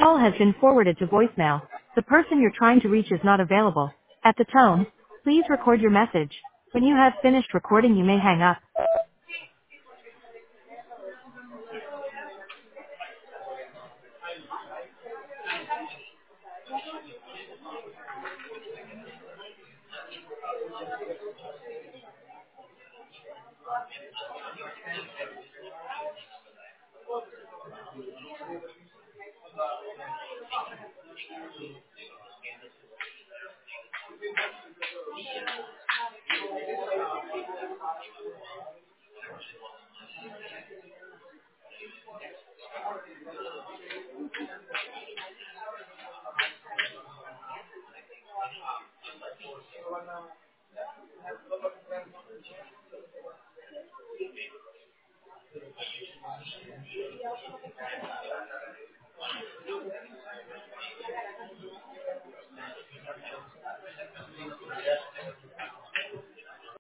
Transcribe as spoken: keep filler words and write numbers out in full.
call has been forwarded to voicemail. The person you're trying to reach is not available. At the tone, please record your message. When you have finished recording, you may hang up.